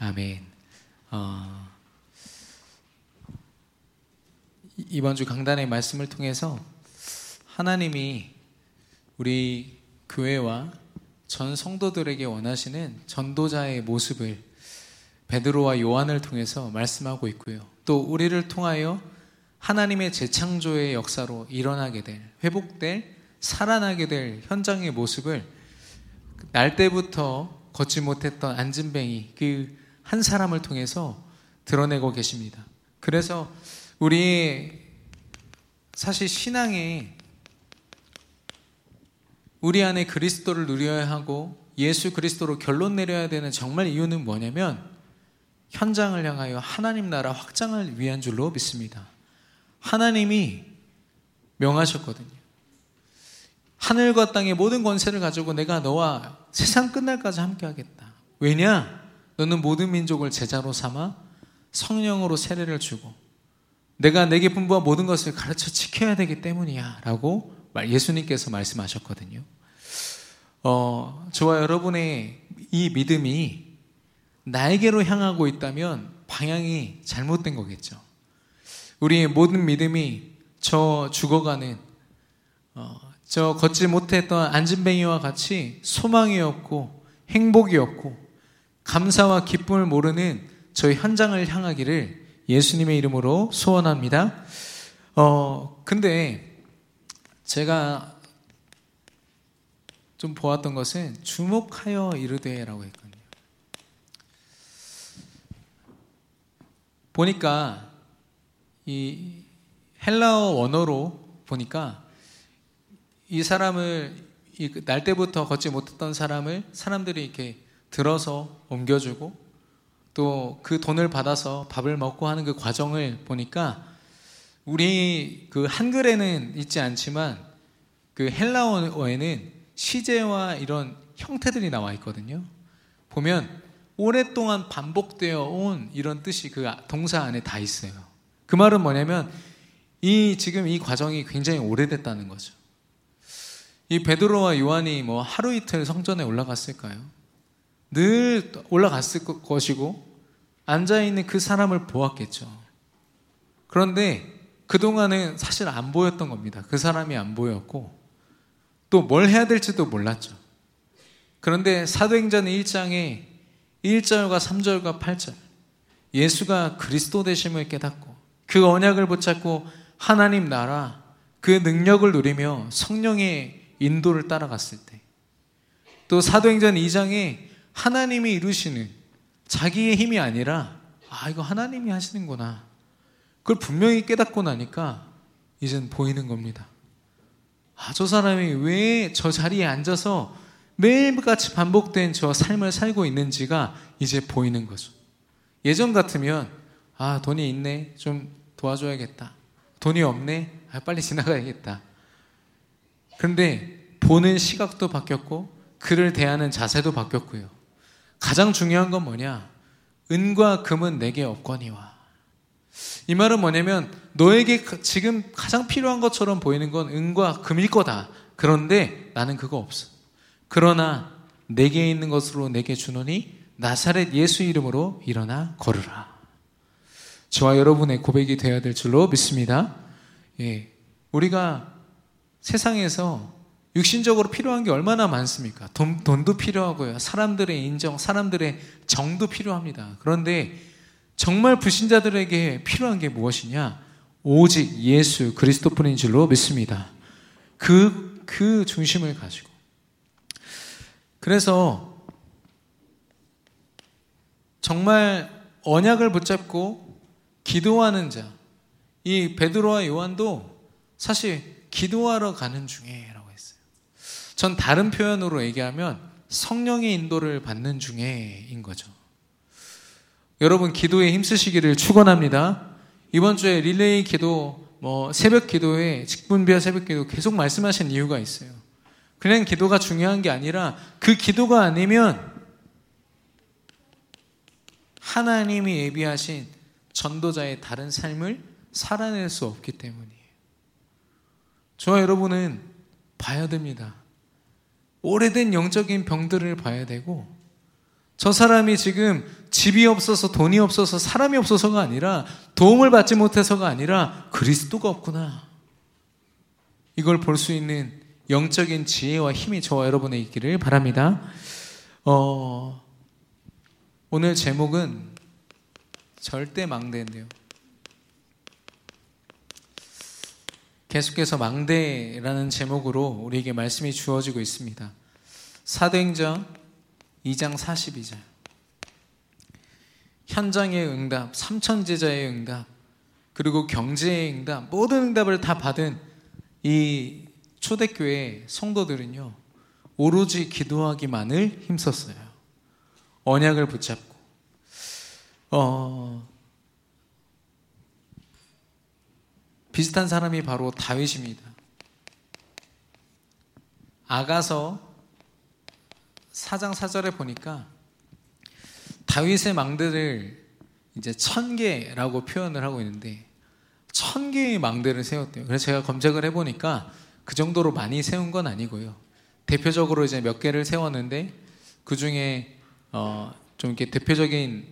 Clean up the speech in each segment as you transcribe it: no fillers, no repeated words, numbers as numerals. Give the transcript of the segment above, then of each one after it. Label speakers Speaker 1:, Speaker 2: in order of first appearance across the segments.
Speaker 1: 아멘. 이번 주 강단의 말씀을 통해서 하나님이 우리 교회와 전 성도들에게 원하시는 전도자의 모습을 베드로와 요한을 통해서 말씀하고 있고요. 또 우리를 통하여 하나님의 재창조의 역사로 일어나게 될, 회복될, 살아나게 될 현장의 모습을 날 때부터 걷지 못했던 안진뱅이 그 한 사람을 통해서 드러내고 계십니다. 그래서 우리 사실 신앙에 우리 안에 그리스도를 누려야 하고 예수 그리스도로 결론 내려야 되는 정말 이유는 뭐냐면 현장을 향하여 하나님 나라 확장을 위한 줄로 믿습니다. 하나님이 명하셨거든요. 하늘과 땅의 모든 권세를 가지고 내가 너와 세상 끝날까지 함께 하겠다. 왜냐? 너는 모든 민족을 제자로 삼아 성령으로 세례를 주고 내가 내게 분부한 모든 것을 가르쳐 지켜야 되기 때문이야 라고 예수님께서 말씀하셨거든요. 저와 여러분의 이 믿음이 나에게로 향하고 있다면 방향이 잘못된 거겠죠. 우리의 모든 믿음이 저 죽어가는 저 걷지 못했던 안진뱅이와 같이 소망이 없고 행복이 없고 감사와 기쁨을 모르는 저희 현장을 향하기를 예수님의 이름으로 소원합니다. 근데 제가 좀 보았던 것은 주목하여 이르되라고 했거든요. 보니까 이 헬라어 원어로 보니까 이 사람을 날 때부터 걷지 못했던 사람을 사람들이 이렇게 들어서 옮겨주고 또 그 돈을 받아서 밥을 먹고 하는 그 과정을 보니까 우리 그 한글에는 있지 않지만 그 헬라어에는 시제와 이런 형태들이 나와 있거든요. 보면 오랫동안 반복되어 온 이런 뜻이 그 동사 안에 다 있어요. 그 말은 뭐냐면 지금 이 과정이 굉장히 오래됐다는 거죠. 이 베드로와 요한이 뭐 하루 이틀 성전에 올라갔을까요? 늘 올라갔을 것이고 앉아있는 그 사람을 보았겠죠. 그런데 그동안은 사실 안 보였던 겁니다. 그 사람이 안 보였고 또 뭘 해야 될지도 몰랐죠. 그런데 사도행전 1장에 1절과 3절과 8절 예수가 그리스도 되심을 깨닫고 그 언약을 붙잡고 하나님 나라 그 능력을 누리며 성령의 인도를 따라갔을 때, 또 사도행전 2장에 하나님이 이루시는 자기의 힘이 아니라 이거 하나님이 하시는구나, 그걸 분명히 깨닫고 나니까 이젠 보이는 겁니다. 저 사람이 왜 저 자리에 앉아서 매일같이 반복된 저 삶을 살고 있는지가 이제 보이는 거죠. 예전 같으면 돈이 있네, 좀 도와줘야겠다. 돈이 없네, 빨리 지나가야겠다. 그런데 보는 시각도 바뀌었고 그를 대하는 자세도 바뀌었고요. 가장 중요한 건 뭐냐? 은과 금은 내게 없거니와. 이 말은 뭐냐면 너에게 지금 가장 필요한 것처럼 보이는 건 은과 금일 거다. 그런데 나는 그거 없어. 그러나 내게 있는 것으로 내게 주노니 나사렛 예수 이름으로 일어나 걸으라. 저와 여러분의 고백이 되어야 될 줄로 믿습니다. 우리가 세상에서 육신적으로 필요한 게 얼마나 많습니까? 돈도 필요하고요. 사람들의 인정, 사람들의 정도 필요합니다. 그런데 정말 불신자들에게 필요한 게 무엇이냐? 오직 예수 그리스도뿐인 줄로 믿습니다. 그 중심을 가지고. 그래서 정말 언약을 붙잡고 기도하는 자, 이 베드로와 요한도 사실 기도하러 가는 중에라고 했어요. 전 다른 표현으로 얘기하면 성령의 인도를 받는 중에인 거죠. 여러분 기도에 힘쓰시기를 축원합니다. 이번 주에 릴레이 기도, 새벽 기도에 직분비와 새벽 기도 계속 말씀하신 이유가 있어요. 그냥 기도가 중요한 게 아니라 그 기도가 아니면 하나님이 예비하신 전도자의 다른 삶을 살아낼 수 없기 때문이에요. 저와 여러분은 봐야 됩니다. 오래된 영적인 병들을 봐야 되고 저 사람이 지금 집이 없어서 돈이 없어서 사람이 없어서가 아니라 도움을 받지 못해서가 아니라 그리스도가 없구나. 이걸 볼 수 있는 영적인 지혜와 힘이 저와 여러분에 있기를 바랍니다. 오늘 제목은 절대 망대인데요. 계속해서 망대라는 제목으로 우리에게 말씀이 주어지고 있습니다. 사도행전 2장 42절. 현장의 응답, 3천 제자의 응답, 그리고 경제의 응답, 모든 응답을 다 받은 이 초대교회 성도들은요, 오로지 기도하기만을 힘썼어요. 언약을 붙잡고. 비슷한 사람이 바로 다윗입니다. 아가서 4장 4절에 보니까 다윗의 망대를 이제 1000개라고 표현을 하고 있는데 1000개의 망대를 세웠대요. 그래서 제가 검색을 해보니까 그 정도로 많이 세운 건 아니고요. 대표적으로 이제 몇 개를 세웠는데 그 중에 좀 이렇게 대표적인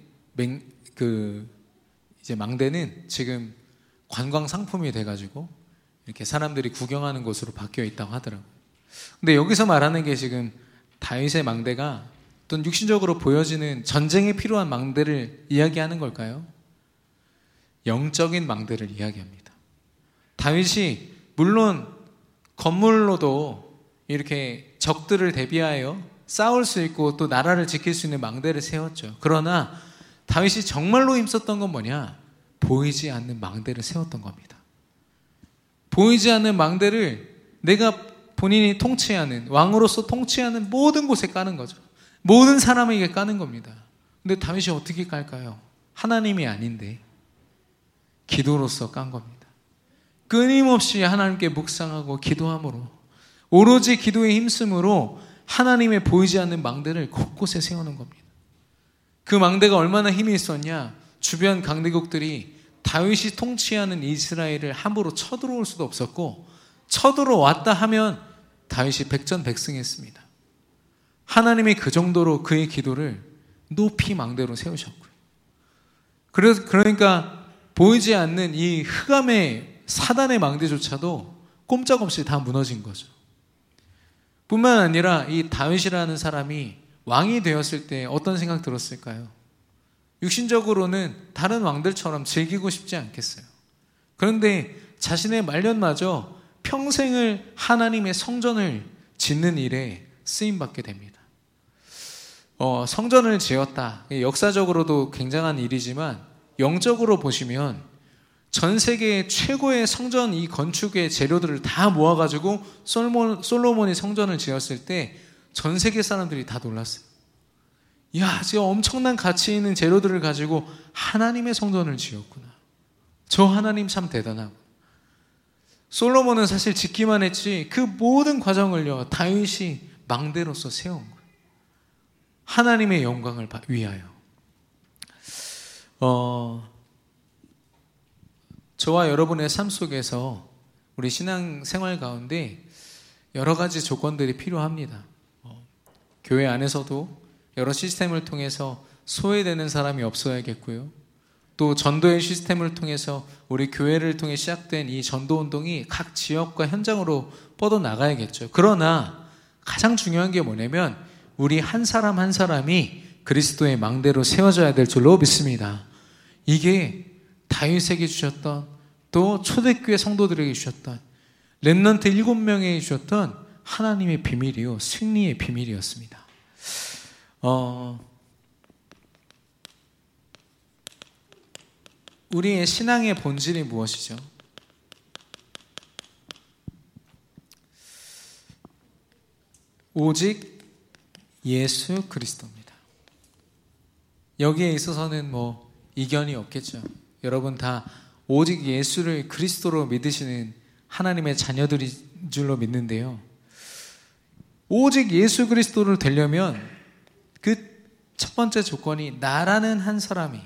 Speaker 1: 이제 망대는 지금 관광 상품이 돼가지고 이렇게 사람들이 구경하는 곳으로 바뀌어 있다고 하더라고요. 근데 여기서 말하는 게 지금 다윗의 망대가 어떤 육신적으로 보여지는 전쟁에 필요한 망대를 이야기하는 걸까요? 영적인 망대를 이야기합니다. 다윗이 물론 건물로도 이렇게 적들을 대비하여 싸울 수 있고 또 나라를 지킬 수 있는 망대를 세웠죠. 그러나 다윗이 정말로 힘썼던 건 뭐냐? 보이지 않는 망대를 세웠던 겁니다. 보이지 않는 망대를 내가 본인이 통치하는, 왕으로서 통치하는 모든 곳에 까는 거죠. 모든 사람에게 까는 겁니다. 근데 다윗이 어떻게 깔까요? 하나님이 아닌데 기도로서 깐 겁니다. 끊임없이 하나님께 묵상하고 기도함으로, 오로지 기도에 힘쓰므로 하나님의 보이지 않는 망대를 곳곳에 세우는 겁니다. 그 망대가 얼마나 힘이 있었냐? 주변 강대국들이 다윗이 통치하는 이스라엘을 함부로 쳐들어올 수도 없었고, 쳐들어왔다 하면 다윗이 백전백승했습니다. 하나님이 그 정도로 그의 기도를 높이 망대로 세우셨고요. 그러니까 보이지 않는 이 흑암의 사단의 망대조차도 꼼짝없이 다 무너진 거죠. 뿐만 아니라 이 다윗이라는 사람이 왕이 되었을 때 어떤 생각 들었을까요? 육신적으로는 다른 왕들처럼 즐기고 싶지 않겠어요. 그런데 자신의 말년마저 평생을 하나님의 성전을 짓는 일에 쓰임받게 됩니다. 성전을 지었다. 역사적으로도 굉장한 일이지만 영적으로 보시면 전 세계 최고의 성전 이 건축의 재료들을 다 모아가지고 솔로몬이 성전을 지었을 때 전 세계 사람들이 다 놀랐어요. 이야, 지금 엄청난 가치 있는 재료들을 가지고 하나님의 성전을 지었구나. 저 하나님 참 대단하고. 솔로몬은 사실 짓기만 했지 그 모든 과정을요 다윗이 망대로서 세운 거예요. 하나님의 영광을 위하여. 저와 여러분의 삶 속에서 우리 신앙 생활 가운데 여러 가지 조건들이 필요합니다. 교회 안에서도 여러 시스템을 통해서 소외되는 사람이 없어야겠고요. 또 전도의 시스템을 통해서 우리 교회를 통해 시작된 이 전도 운동이 각 지역과 현장으로 뻗어나가야겠죠. 그러나 가장 중요한 게 뭐냐면 우리 한 사람 한 사람이 그리스도의 망대로 세워져야 될 줄로 믿습니다. 이게 다윗에게 주셨던, 또 초대교회 성도들에게 주셨던, 렘넌트 7명에게 주셨던 하나님의 비밀이요, 승리의 비밀이었습니다. 우리의 신앙의 본질이 무엇이죠? 오직 예수 그리스도입니다. 여기에 있어서는 뭐 이견이 없겠죠. 여러분 다 오직 예수를 그리스도로 믿으시는 하나님의 자녀들인 줄로 믿는데요. 오직 예수 그리스도를 되려면 그 첫 번째 조건이 나라는 한 사람이,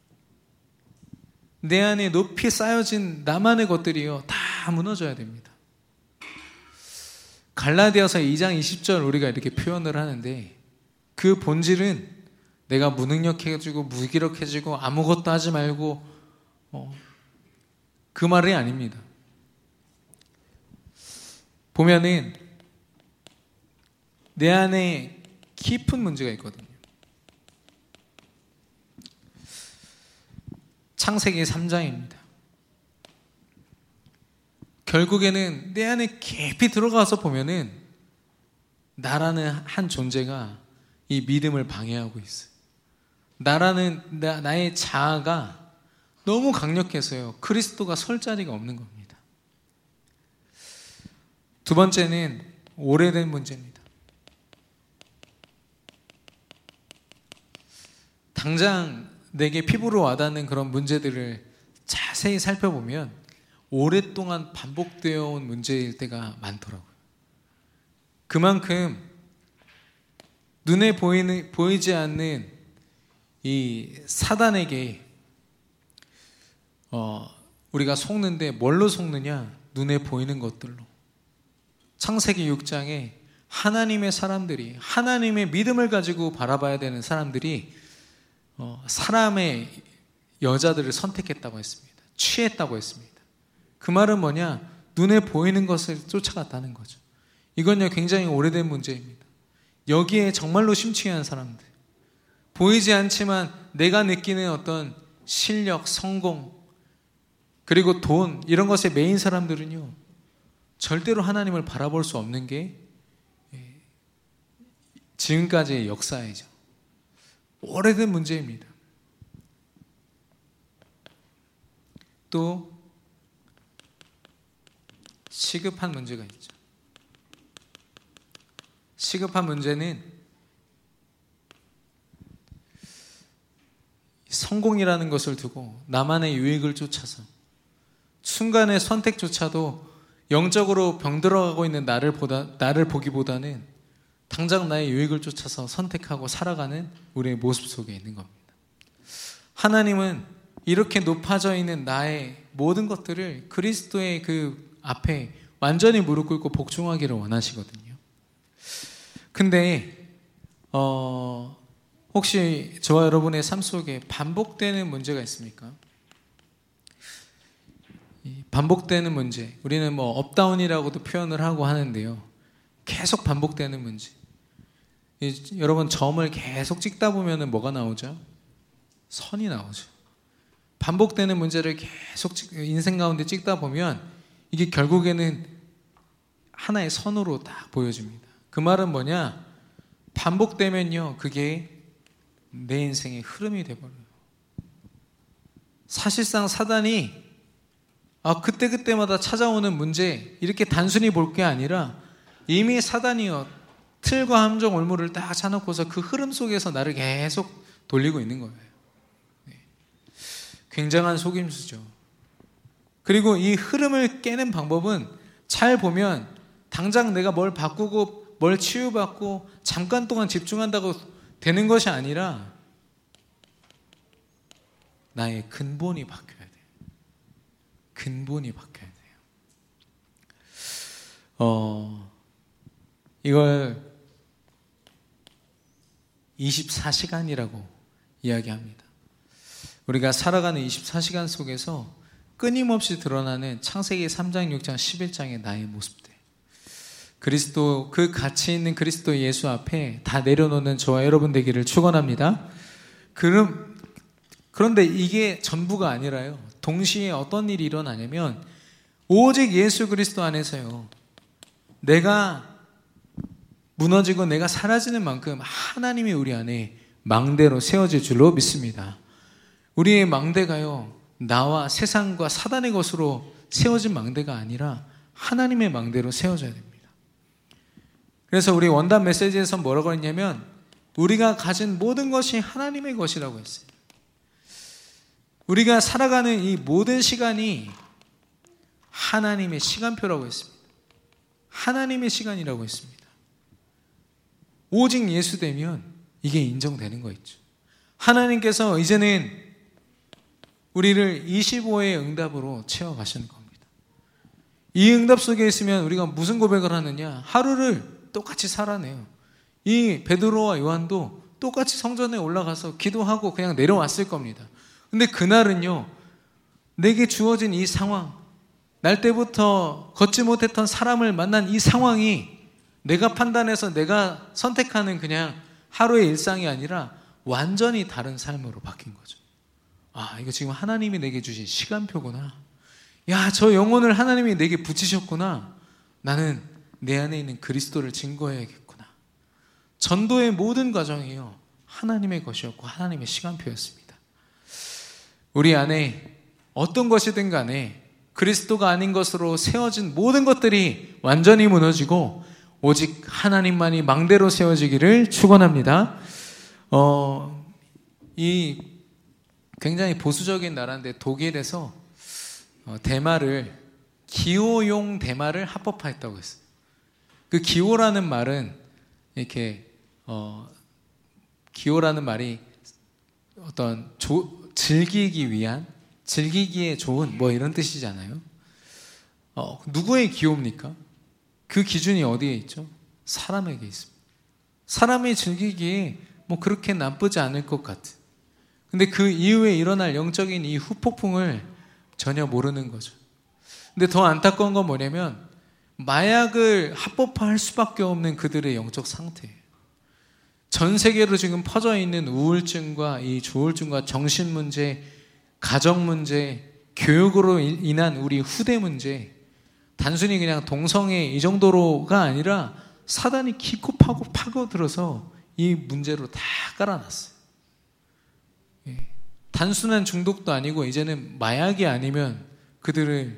Speaker 1: 내 안에 높이 쌓여진 나만의 것들이요 다 무너져야 됩니다. 갈라디아서 2장 20절 우리가 이렇게 표현을 하는데 그 본질은 내가 무능력해지고 무기력해지고 아무것도 하지 말고 그 말이 아닙니다. 보면은 내 안에 깊은 문제가 있거든요. 창세기 3장입니다. 결국에는 내 안에 깊이 들어가서 보면은 나라는 한 존재가 이 믿음을 방해하고 있어요. 나의 자아가 너무 강력해서요. 그리스도가 설 자리가 없는 겁니다. 두 번째는 오래된 문제입니다. 당장 내게 피부로 와닿는 그런 문제들을 자세히 살펴보면 오랫동안 반복되어 온 문제일 때가 많더라고요. 그만큼 눈에 보이지 않는 이 사단에게 우리가 속는데 뭘로 속느냐? 눈에 보이는 것들로. 창세기 6장에 하나님의 사람들이, 하나님의 믿음을 가지고 바라봐야 되는 사람들이 사람의 여자들을 선택했다고 했습니다. 취했다고 했습니다. 그 말은 뭐냐? 눈에 보이는 것을 쫓아갔다는 거죠. 이건요 굉장히 오래된 문제입니다. 여기에 정말로 심취한 사람들, 보이지 않지만 내가 느끼는 어떤 실력, 성공, 그리고 돈, 이런 것에 매인 사람들은요 절대로 하나님을 바라볼 수 없는 게 지금까지의 역사이죠. 오래된 문제입니다. 또 시급한 문제가 있죠. 시급한 문제는 성공이라는 것을 두고 나만의 유익을 쫓아서 순간의 선택조차도 영적으로 병들어가고 있는 나를 보기보다는 당장 나의 유익을 쫓아서 선택하고 살아가는 우리의 모습 속에 있는 겁니다. 하나님은 이렇게 높아져 있는 나의 모든 것들을 그리스도의 그 앞에 완전히 무릎 꿇고 복종하기를 원하시거든요. 근데 혹시 저와 여러분의 삶 속에 반복되는 문제가 있습니까? 반복되는 문제, 우리는 뭐 업다운이라고도 표현을 하고 하는데요, 계속 반복되는 문제. 여러분 점을 계속 찍다 보면 뭐가 나오죠? 선이 나오죠. 반복되는 문제를 계속 인생 가운데 찍다 보면 이게 결국에는 하나의 선으로 딱 보여집니다. 그 말은 뭐냐? 반복되면요 그게 내 인생의 흐름이 돼버려요. 사실상 사단이 그때마다 찾아오는 문제 이렇게 단순히 볼 게 아니라 이미 사단이요 틀과 함정 올무를 딱 차놓고서 그 흐름 속에서 나를 계속 돌리고 있는 거예요. 굉장한 속임수죠. 그리고 이 흐름을 깨는 방법은 잘 보면 당장 내가 뭘 바꾸고 뭘 치유받고 잠깐 동안 집중한다고 되는 것이 아니라 나의 근본이 바뀌어야 돼요. 근본이 바뀌어야 돼요. 이걸 24시간이라고 이야기합니다. 우리가 살아가는 24시간 속에서 끊임없이 드러나는 창세기 3장, 6장, 11장의 나의 모습들, 그리스도, 그 가치 있는 그리스도 예수 앞에 다 내려놓는 저와 여러분 되기를 축원합니다. 그런데 이게 전부가 아니라요, 동시에 어떤 일이 일어나냐면 오직 예수 그리스도 안에서요 내가 무너지고 내가 사라지는 만큼 하나님이 우리 안에 망대로 세워질 줄로 믿습니다. 우리의 망대가요 나와 세상과 사단의 것으로 세워진 망대가 아니라 하나님의 망대로 세워져야 됩니다. 그래서 우리 원단 메시지에서 뭐라고 했냐면 우리가 가진 모든 것이 하나님의 것이라고 했어요. 우리가 살아가는 이 모든 시간이 하나님의 시간표라고 했습니다. 하나님의 시간이라고 했습니다. 오직 예수 되면 이게 인정되는 거 있죠. 하나님께서 이제는 우리를 25의 응답으로 채워가시는 겁니다. 이 응답 속에 있으면 우리가 무슨 고백을 하느냐? 하루를 똑같이 살아내요. 이 베드로와 요한도 똑같이 성전에 올라가서 기도하고 그냥 내려왔을 겁니다. 근데 그날은요, 내게 주어진 이 상황, 날 때부터 걷지 못했던 사람을 만난 이 상황이 내가 판단해서 내가 선택하는 그냥 하루의 일상이 아니라 완전히 다른 삶으로 바뀐 거죠. 아, 이거 지금 하나님이 내게 주신 시간표구나. 야, 저 영혼을 하나님이 내게 붙이셨구나. 나는 내 안에 있는 그리스도를 증거해야겠구나. 전도의 모든 과정이요, 하나님의 것이었고 하나님의 시간표였습니다. 우리 안에 어떤 것이든 간에 그리스도가 아닌 것으로 세워진 모든 것들이 완전히 무너지고 오직 하나님만이 망대로 세워지기를 축원합니다. 이 굉장히 보수적인 나라인데 독일에서 대마를, 기호용 대마를 합법화했다고 했어요. 그 기호라는 말은 이렇게 기호라는 말이 어떤 즐기기 위한, 즐기기에 좋은 뭐 이런 뜻이잖아요. 누구의 기호입니까? 그 기준이 어디에 있죠? 사람에게 있습니다. 사람이 즐기기에 뭐 그렇게 나쁘지 않을 것 같은, 근데 그 이후에 일어날 영적인 이 후폭풍을 전혀 모르는 거죠. 근데 더 안타까운 건 뭐냐면 마약을 합법화할 수밖에 없는 그들의 영적 상태예요. 전 세계로 지금 퍼져 있는 우울증과 이 조울증과 정신 문제, 가정 문제, 교육으로 인한 우리 후대 문제, 단순히 그냥 동성애 이 정도로가 아니라 사단이 기고 파고들어서 이 문제로 다 깔아놨어요. 단순한 중독도 아니고 이제는 마약이 아니면 그들의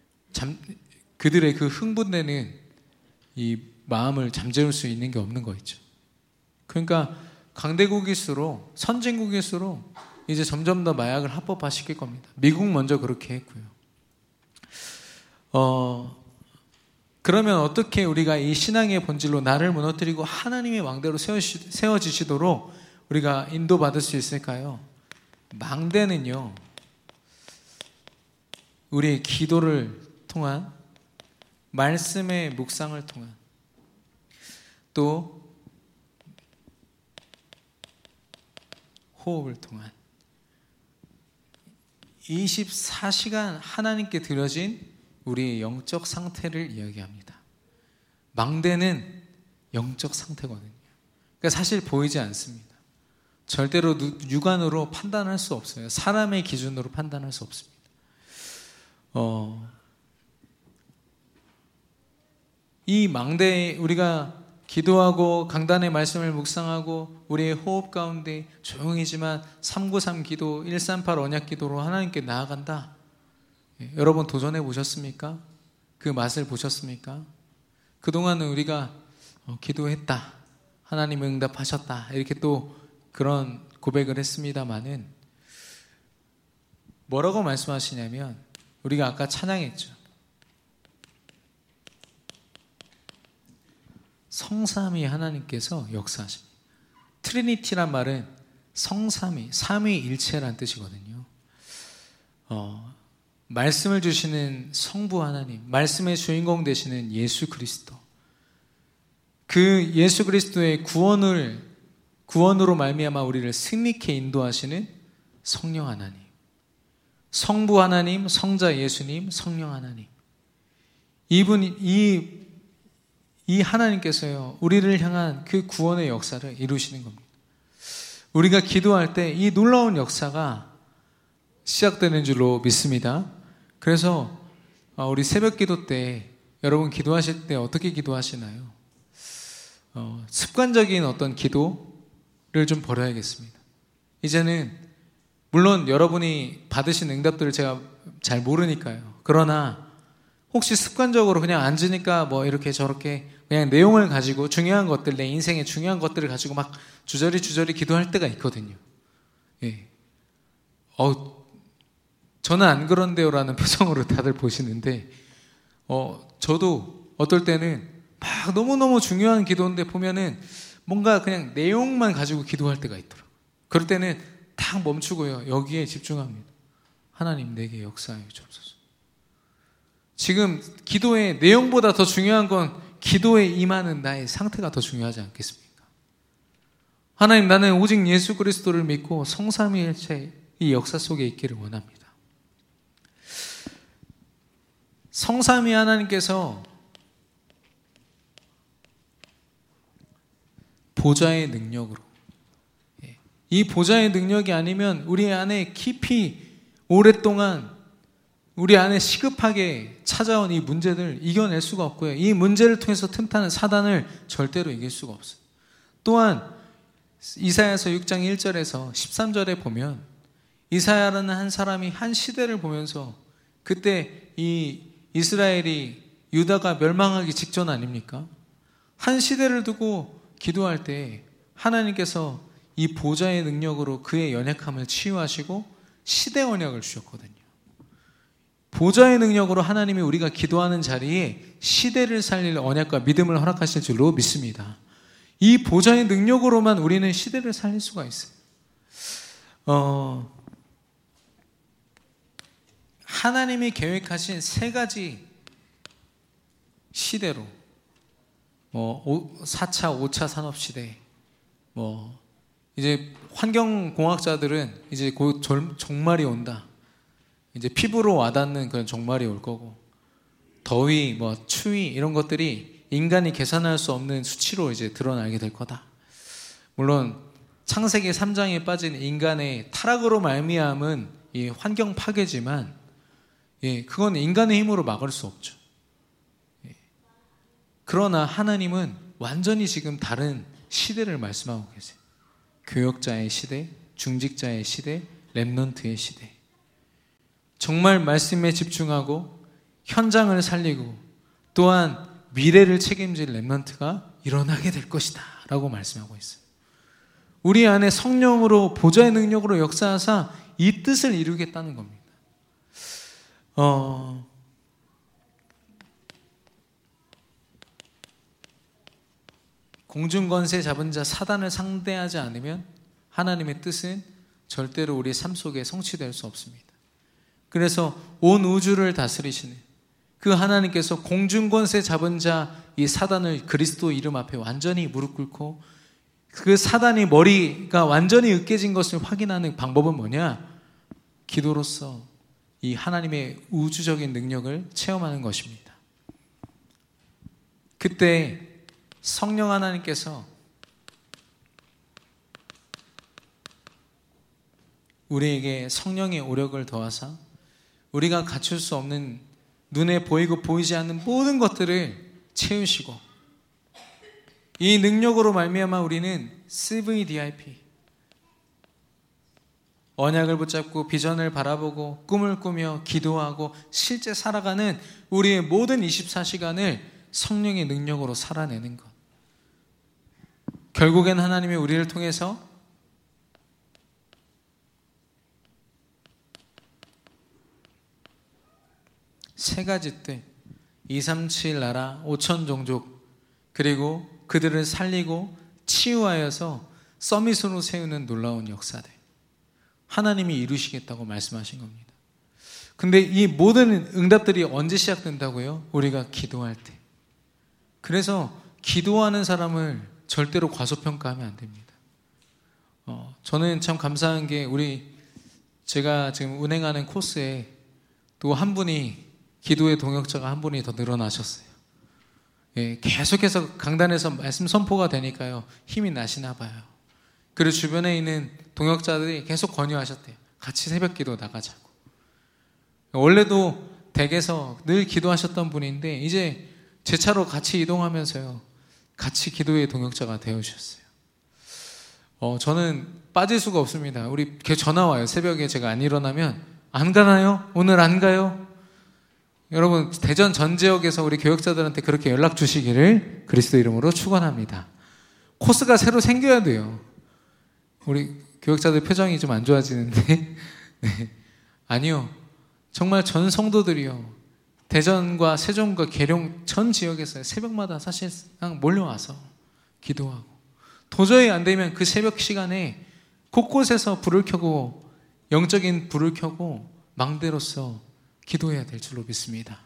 Speaker 1: 그 흥분되는 이 마음을 잠재울 수 있는 게 없는 거 있죠. 그러니까 강대국일수록, 선진국일수록 이제 점점 더 마약을 합법화시킬 겁니다. 미국 먼저 그렇게 했고요. 그러면 어떻게 우리가 이 신앙의 본질로 나를 무너뜨리고 하나님의 왕대로 세워지시도록 우리가 인도받을 수 있을까요? 망대는요, 우리의 기도를 통한, 말씀의 묵상을 통한, 또 호흡을 통한 24시간 하나님께 드려진 우리의 영적 상태를 이야기합니다. 망대는 영적 상태거든요. 그러니까 사실 보이지 않습니다. 절대로 육안으로 판단할 수 없어요. 사람의 기준으로 판단할 수 없습니다. 이 망대에 우리가 기도하고 강단의 말씀을 묵상하고 우리의 호흡 가운데 조용히지만 393 기도, 138 언약 기도로 하나님께 나아간다. 여러분 도전해 보셨습니까? 그 맛을 보셨습니까? 그동안은 우리가 기도했다, 하나님 응답하셨다, 이렇게 또 그런 고백을 했습니다마는 뭐라고 말씀하시냐면, 우리가 아까 찬양했죠. 성삼위 하나님께서 역사하십니다. 트리니티란 말은 성삼위, 삼위일체란 뜻이거든요. 말씀을 주시는 성부 하나님, 말씀의 주인공 되시는 예수 그리스도, 그 예수 그리스도의 구원으로 말미암아 우리를 승리케 인도하시는 성령 하나님, 성부 하나님, 성자 예수님, 성령 하나님, 이 하나님께서요, 우리를 향한 그 구원의 역사를 이루시는 겁니다. 우리가 기도할 때 이 놀라운 역사가 시작되는 줄로 믿습니다. 그래서 우리 새벽 기도 때 여러분 기도하실 때 어떻게 기도하시나요? 습관적인 어떤 기도를 좀 버려야겠습니다. 이제는 물론 여러분이 받으신 응답들을 제가 잘 모르니까요. 그러나 혹시 습관적으로 그냥 앉으니까 뭐 이렇게 저렇게 그냥 내용을 가지고 중요한 것들, 내 인생의 중요한 것들을 가지고 막 주저리 기도할 때가 있거든요. 예. 저는 안 그런데요라는 표정으로 다들 보시는데, 저도 어떨 때는 막 너무너무 중요한 기도인데 보면은 뭔가 그냥 내용만 가지고 기도할 때가 있더라고요. 그럴 때는 딱 멈추고요, 여기에 집중합니다. 하나님 내게 역사하여 주옵소서. 지금 기도의 내용보다 더 중요한 건 기도에 임하는 나의 상태가 더 중요하지 않겠습니까? 하나님, 나는 오직 예수 그리스도를 믿고 성삼위일체 이 역사 속에 있기를 원합니다. 성삼위 하나님께서 보좌의 능력으로, 이 보좌의 능력이 아니면 우리 안에 깊이 오랫동안 우리 안에 시급하게 찾아온 이 문제들 이겨낼 수가 없고요. 이 문제를 통해서 틈타는 사단을 절대로 이길 수가 없어요. 또한 이사야서 6장 1절에서 13절에 보면 이사야라는 한 사람이 한 시대를 보면서 그때 이 이스라엘이 유다가 멸망하기 직전 아닙니까? 한 시대를 두고 기도할 때 하나님께서 이 보좌의 능력으로 그의 연약함을 치유하시고 시대 언약을 주셨거든요. 보좌의 능력으로 하나님이 우리가 기도하는 자리에 시대를 살릴 언약과 믿음을 허락하실 줄로 믿습니다. 이 보좌의 능력으로만 우리는 시대를 살릴 수가 있어요. 하나님이 계획하신 세 가지 시대로 4차, 5차 산업시대, 이제 환경공학자들은 이제 곧 종말이 온다. 이제 피부로 와닿는 그런 종말이 올 거고, 더위, 추위 이런 것들이 인간이 계산할 수 없는 수치로 이제 드러나게 될 거다. 물론 창세기 3장에 빠진 인간의 타락으로 말미암은 이 환경 파괴지만, 그건 인간의 힘으로 막을 수 없죠. 그러나 하나님은 완전히 지금 다른 시대를 말씀하고 계세요. 교역자의 시대, 중직자의 시대, 렘넌트의 시대. 정말 말씀에 집중하고 현장을 살리고 또한 미래를 책임질 렘넌트가 일어나게 될 것이다 라고 말씀하고 있어요. 우리 안에 성령으로 보좌의 능력으로 역사하사 이 뜻을 이루겠다는 겁니다. 공중권세 잡은 자 사단을 상대하지 않으면 하나님의 뜻은 절대로 우리 삶 속에 성취될 수 없습니다. 그래서 온 우주를 다스리시는 그 하나님께서 공중권세 잡은 자 이 사단을 그리스도 이름 앞에 완전히 무릎 꿇고 그 사단이 머리가 완전히 으깨진 것을 확인하는 방법은 뭐냐? 기도로서 이 하나님의 우주적인 능력을 체험하는 것입니다. 그때 성령 하나님께서 우리에게 성령의 오력을 더하사 우리가 갖출 수 없는 눈에 보이고 보이지 않는 모든 것들을 채우시고 이 능력으로 말미암아 우리는 CVDIP 언약을 붙잡고 비전을 바라보고 꿈을 꾸며 기도하고 실제 살아가는 우리의 모든 24시간을 성령의 능력으로 살아내는 것. 결국엔 하나님이 우리를 통해서 세 가지 뜻, 237 나라 5천 종족 그리고 그들을 살리고 치유하여서 서밋으로 세우는 놀라운 역사들 하나님이 이루시겠다고 말씀하신 겁니다. 근데 이 모든 응답들이 언제 시작된다고요? 우리가 기도할 때. 그래서 기도하는 사람을 절대로 과소평가하면 안 됩니다. 저는 참 감사한 게 제가 지금 운행하는 코스에 또 한 분이 기도의 동역자가 한 분이 더 늘어나셨어요. 계속해서 강단에서 말씀 선포가 되니까요 힘이 나시나 봐요. 그리고 주변에 있는 동역자들이 계속 권유하셨대요. 같이 새벽기도 나가자고. 원래도 댁에서 늘 기도하셨던 분인데 이제 제 차로 같이 이동하면서요 같이 기도의 동역자가 되어주셨어요. 저는 빠질 수가 없습니다. 우리 걔 전화 와요. 새벽에 제가 안 일어나면 안 가나요? 오늘 안 가요? 여러분 대전 전 지역에서 우리 교역자들한테 그렇게 연락 주시기를 그리스도 이름으로 축원합니다. 코스가 새로 생겨야 돼요. 우리 교역자들 표정이 좀 안 좋아지는데 네. 아니요. 정말 전 성도들이요. 대전과 세종과 계룡 전 지역에서 새벽마다 사실상 몰려와서 기도하고 도저히 안 되면 그 새벽 시간에 곳곳에서 불을 켜고 영적인 불을 켜고 망대로서 기도해야 될 줄로 믿습니다.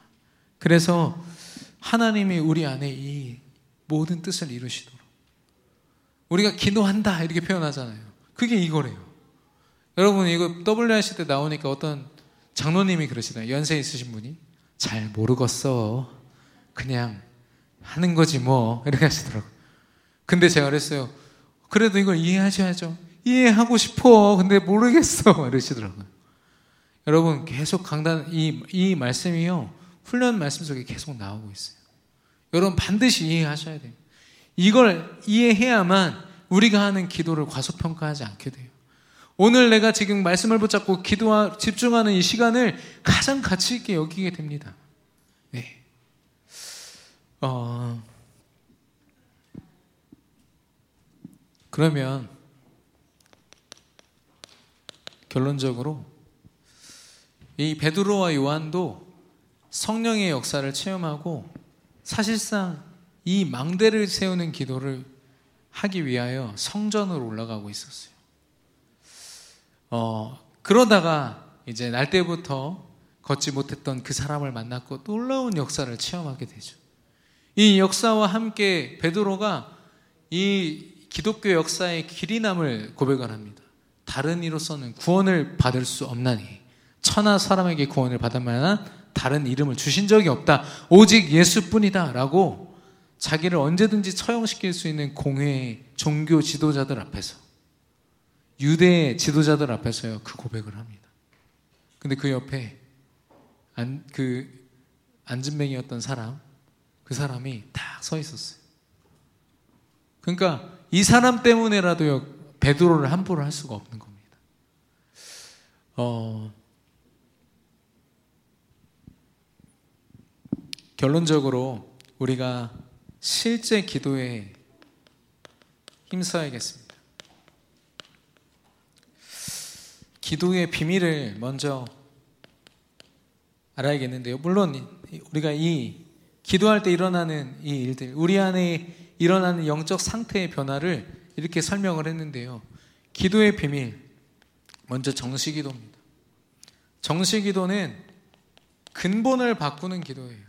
Speaker 1: 그래서 하나님이 우리 안에 이 모든 뜻을 이루시도록 우리가 기도한다 이렇게 표현하잖아요. 그게 이거래요. 여러분 이거 WRC 때 나오니까 어떤 장로님이 그러시더라고요. 연세 있으신 분이 잘 모르겠어. 그냥 하는 거지 뭐 이렇게 하시더라고요. 근데 제가 그랬어요. 그래도 이걸 이해하셔야죠. 이해하고 싶어. 근데 모르겠어. 이러시더라고요. 여러분 계속 이 말씀이요. 훈련 말씀 속에 계속 나오고 있어요. 여러분 반드시 이해하셔야 돼요. 이걸 이해해야만 우리가 하는 기도를 과소평가하지 않게 돼요. 오늘 내가 지금 말씀을 붙잡고 집중하는 이 시간을 가장 가치 있게 여기게 됩니다. 네. 그러면 결론적으로 이 베드로와 요한도 성령의 역사를 체험하고 사실상 이 망대를 세우는 기도를 하기 위하여 성전으로 올라가고 있었어요. 그러다가 이제 날 때부터 걷지 못했던 그 사람을 만났고 놀라운 역사를 체험하게 되죠. 이 역사와 함께 베드로가 이 기독교 역사의 길이남을 고백을 합니다. 다른 이로서는 구원을 받을 수 없나니 천하 사람에게 구원을 받을 만한 다른 이름을 주신 적이 없다. 오직 예수뿐이다 라고 자기를 언제든지 처형시킬 수 있는 공회의 종교 지도자들 앞에서, 유대 지도자들 앞에서요 그 고백을 합니다. 근데 그 옆에 안진뱅이였던 사람, 그 사람이 딱 서 있었어요. 그러니까 이 사람 때문에라도 베드로를 함부로 할 수가 없는 겁니다. 결론적으로 우리가 실제 기도에 힘써야겠습니다. 기도의 비밀을 먼저 알아야겠는데요. 물론 우리가 이 기도할 때 일어나는 이 일들, 우리 안에 일어나는 영적 상태의 변화를 이렇게 설명을 했는데요. 기도의 비밀, 먼저 정시기도입니다. 정시기도는 근본을 바꾸는 기도예요.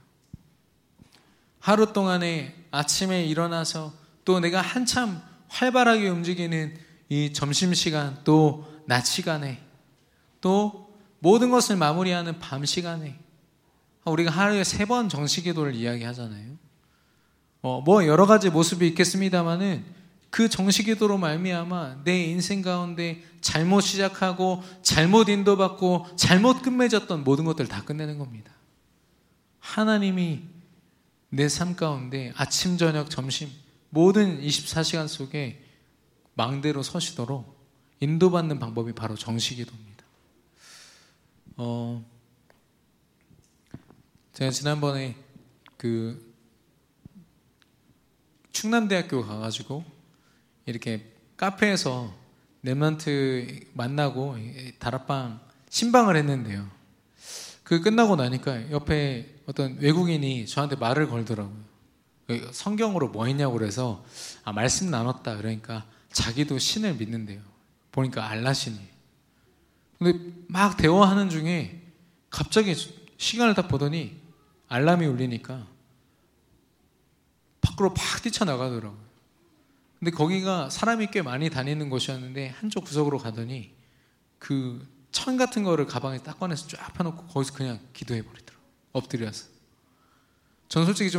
Speaker 1: 하루 동안에 아침에 일어나서 또 내가 한참 활발하게 움직이는 이 점심시간, 또 낮 시간에, 또 모든 것을 마무리하는 밤 시간에 우리가 하루에 3번 정시기도를 이야기하잖아요. 뭐 여러 가지 모습이 있겠습니다만은 그 정시기도로 말미암아 내 인생 가운데 잘못 시작하고 잘못 인도받고 잘못 끝맺었던 모든 것들을 다 끝내는 겁니다. 하나님이 내 삶 가운데 아침, 저녁, 점심 모든 24시간 속에 망대로 서시도록 인도받는 방법이 바로 정시기도입니다. 제가 지난번에 그 충남대학교 가가지고 이렇게 카페에서 랩런트 만나고 다락방 신방을 했는데요. 그 끝나고 나니까 옆에 어떤 외국인이 저한테 말을 걸더라고요. 성경으로 뭐 했냐고 그래서 말씀 나눴다 그러니까 자기도 신을 믿는데요. 보니까 알라신이. 근데 막 대화하는 중에 갑자기 시간을 딱 보더니 알람이 울리니까 밖으로 팍 뛰쳐나가더라고요. 근데 거기가 사람이 꽤 많이 다니는 곳이었는데 한쪽 구석으로 가더니 그 천 같은 거를 가방에 딱 꺼내서 쫙 펴놓고 거기서 그냥 기도해버리더라고요. 엎드려서. 전 솔직히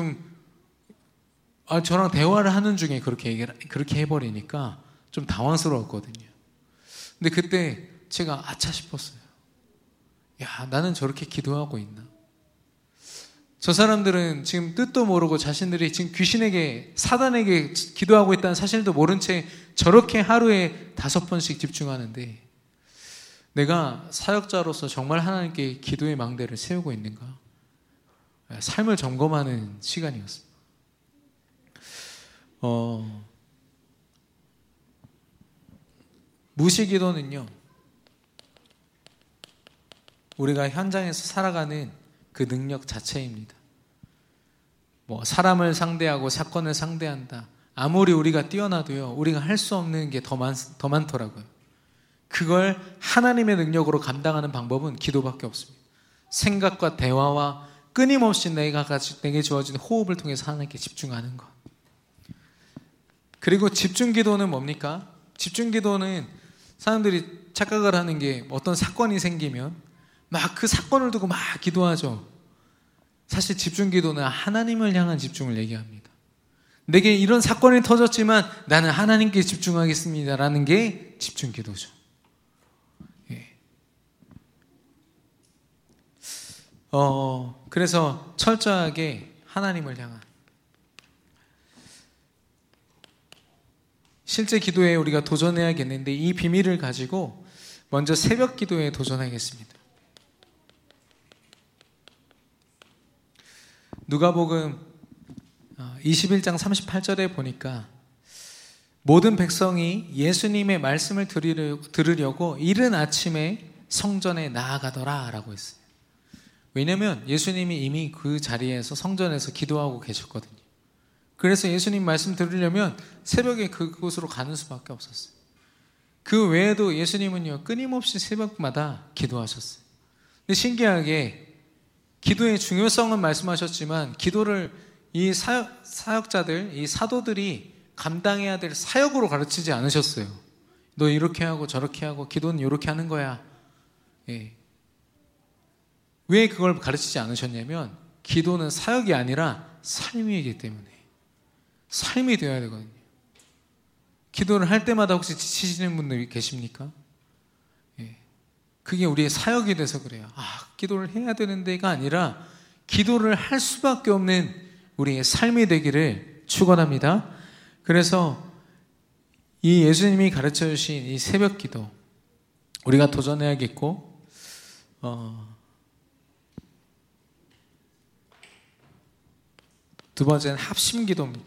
Speaker 1: 저랑 대화를 하는 중에 그렇게 해버리니까 좀 당황스러웠거든요. 근데 그때 제가 아차 싶었어요. 야, 나는 저렇게 기도하고 있나? 저 사람들은 지금 뜻도 모르고 자신들이 지금 귀신에게, 사단에게 기도하고 있다는 사실도 모른 채 저렇게 하루에 5번씩 집중하는데 내가 사역자로서 정말 하나님께 기도의 망대를 세우고 있는가? 삶을 점검하는 시간이었습니다. 무시기도는요, 우리가 현장에서 살아가는 그 능력 자체입니다. 사람을 상대하고 사건을 상대한다. 아무리 우리가 뛰어나도요, 우리가 할 수 없는 게 더 많더라고요. 그걸 하나님의 능력으로 감당하는 방법은 기도밖에 없습니다. 생각과 대화와 끊임없이 내게 주어진 호흡을 통해서 하나님께 집중하는 것. 그리고 집중 기도는 뭡니까? 집중 기도는 사람들이 착각을 하는 게 어떤 사건이 생기면 막 그 사건을 두고 막 기도하죠. 사실 집중 기도는 하나님을 향한 집중을 얘기합니다. 내게 이런 사건이 터졌지만 나는 하나님께 집중하겠습니다 라는 게 집중 기도죠. 예. 그래서 철저하게 하나님을 향한, 실제 기도에 우리가 도전해야겠는데 이 비밀을 가지고 먼저 새벽 기도에 도전하겠습니다. 누가복음 21장 38절에 보니까 모든 백성이 예수님의 말씀을 들으려고 이른 아침에 성전에 나아가더라 라고 했어요. 왜냐하면 예수님이 이미 그 자리에서 성전에서 기도하고 계셨거든요. 그래서 예수님 말씀 들으려면 새벽에 그곳으로 가는 수밖에 없었어요. 그 외에도 예수님은요 끊임없이 새벽마다 기도하셨어요. 근데 신기하게 기도의 중요성은 말씀하셨지만 기도를 이 사역자들, 이 사도들이 감당해야 될 사역으로 가르치지 않으셨어요. 너 이렇게 하고 저렇게 하고 기도는 이렇게 하는 거야. 예. 왜 그걸 가르치지 않으셨냐면 기도는 사역이 아니라 삶이기 때문에, 삶이 되어야 되거든요. 기도를 할 때마다 혹시 지치시는 분들이 계십니까? 예. 그게 우리의 사역이 돼서 그래요. 기도를 해야 되는 데가 아니라 기도를 할 수밖에 없는 우리의 삶이 되기를 축원합니다. 그래서 이 예수님이 가르쳐 주신 이 새벽 기도 우리가 도전해야겠고, 두 번째는 합심 기도입니다.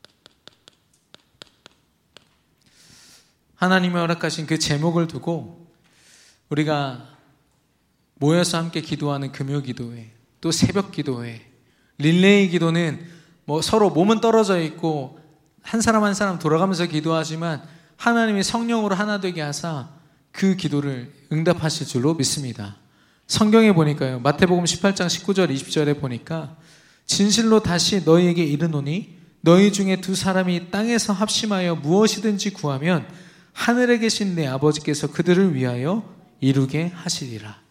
Speaker 1: 하나님이 허락하신 그 제목을 두고 우리가 모여서 함께 기도하는 금요 기도회, 또 새벽 기도회, 릴레이 기도는 서로 몸은 떨어져 있고 한 사람 한 사람 돌아가면서 기도하지만 하나님이 성령으로 하나 되게 하사 그 기도를 응답하실 줄로 믿습니다. 성경에 보니까요, 마태복음 18장 19절 20절에 보니까 진실로 다시 너희에게 이르노니 너희 중에 두 사람이 땅에서 합심하여 무엇이든지 구하면 하늘에 계신 내 아버지께서 그들을 위하여 이루게 하시리라.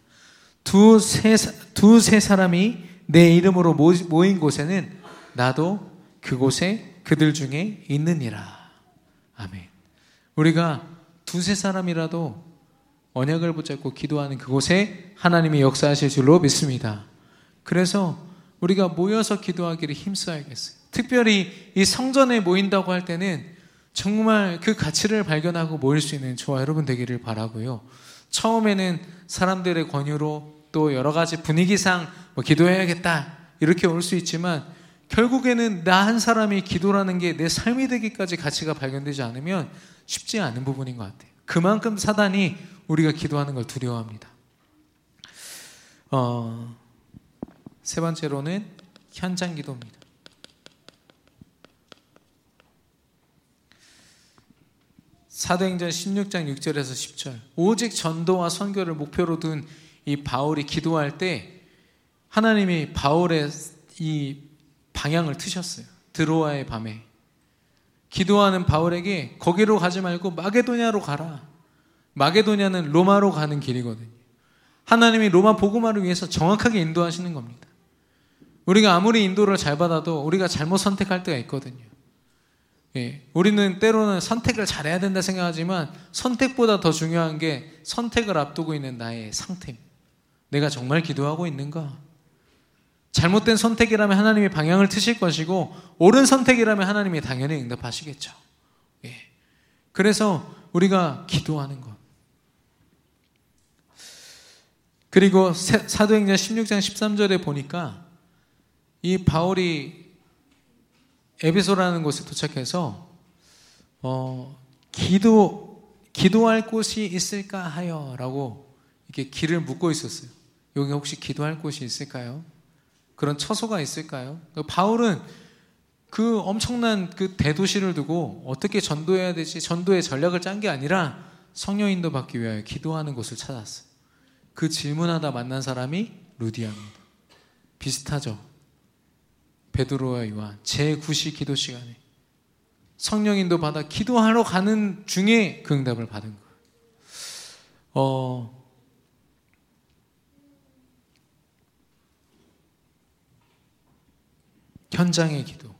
Speaker 1: 두세 사람이 내 이름으로 모인 곳에는 나도 그곳에 그들 중에 있느니라. 아멘. 우리가 두세 사람이라도 언약을 붙잡고 기도하는 그곳에 하나님이 역사하실 줄로 믿습니다. 그래서 우리가 모여서 기도하기를 힘써야겠어요. 특별히 이 성전에 모인다고 할 때는 정말 그 가치를 발견하고 모일 수 있는 저와 여러분 되기를 바라고요. 처음에는 사람들의 권유로 또 여러 가지 분위기상 기도해야겠다 이렇게 올 수 있지만 결국에는 나 한 사람이 기도라는 게 내 삶이 되기까지 가치가 발견되지 않으면 쉽지 않은 부분인 것 같아요. 그만큼 사단이 우리가 기도하는 걸 두려워합니다. 세 번째로는 현장 기도입니다. 사도행전 16장 6절에서 10절, 오직 전도와 선교를 목표로 둔 이 바울이 기도할 때 하나님이 바울의 이 방향을 트셨어요. 드로아의 밤에 기도하는 바울에게 거기로 가지 말고 마게도냐로 가라. 마게도냐는 로마로 가는 길이거든요. 하나님이 로마 복음화를 위해서 정확하게 인도하시는 겁니다. 우리가 아무리 인도를 잘 받아도 우리가 잘못 선택할 때가 있거든요. 예, 우리는 때로는 선택을 잘해야 된다 생각하지만 선택보다 더 중요한 게 선택을 앞두고 있는 나의 상태입니다. 내가 정말 기도하고 있는가? 잘못된 선택이라면 하나님이 방향을 트실 것이고 옳은 선택이라면 하나님이 당연히 응답하시겠죠. 예. 그래서 우리가 기도하는 것. 그리고 사도행전 16장 13절에 보니까 이 바울이 에베소라는 곳에 도착해서 기도할 곳이 있을까 하여 라고 이렇게 길을 묻고 있었어요. 여기 혹시 기도할 곳이 있을까요? 그런 처소가 있을까요? 바울은 그 엄청난 그 대도시를 두고 어떻게 전도해야 되지, 전도의 전략을 짠 게 아니라 성령 인도 받기 위하여 기도하는 곳을 찾았어요. 그 질문하다 만난 사람이 루디아입니다. 비슷하죠? 베드로와 요한 제9시 기도 시간에 성령 인도 받아 기도하러 가는 중에 그 응답을 받은 거예요. 현장의 기도.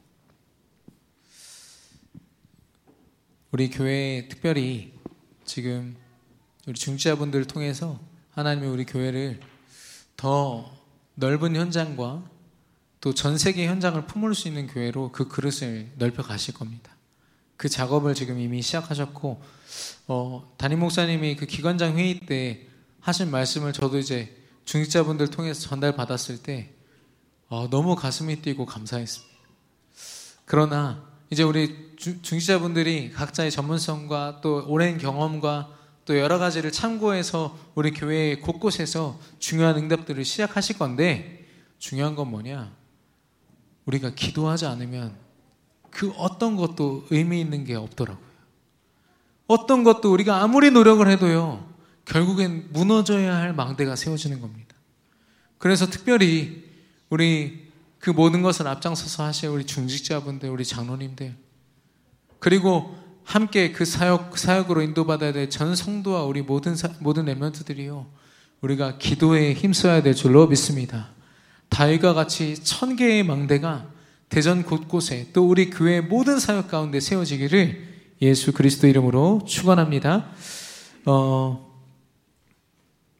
Speaker 1: 우리 교회에 특별히 지금 우리 중지자분들을 통해서 하나님이 우리 교회를 더 넓은 현장과 또 전 세계 현장을 품을 수 있는 교회로 그 그릇을 넓혀 가실 겁니다. 그 작업을 지금 이미 시작하셨고, 담임 목사님이 그 기관장 회의 때 하신 말씀을 저도 이제 중직자분들 통해서 전달받았을 때 너무 가슴이 뛰고 감사했습니다. 그러나 이제 우리 중직자분들이 각자의 전문성과 또 오랜 경험과 또 여러 가지를 참고해서 우리 교회 곳곳에서 중요한 응답들을 시작하실 건데, 중요한 건 뭐냐? 우리가 기도하지 않으면 그 어떤 것도 의미 있는 게 없더라고요. 어떤 것도 우리가 아무리 노력을 해도요, 결국엔 무너져야 할 망대가 세워지는 겁니다. 그래서 특별히 우리 그 모든 것을 앞장서서 하실 우리 중직자분들, 우리 장로님들, 그리고 함께 그 사역으로 인도받아야 될 전 성도와 우리 모든 렘넌트들이요, 우리가 기도에 힘써야 될 줄로 믿습니다. 다윗과 같이 1000개의 망대가 대전 곳곳에 또 우리 교회 모든 사역 가운데 세워지기를 예수 그리스도 이름으로 축원합니다.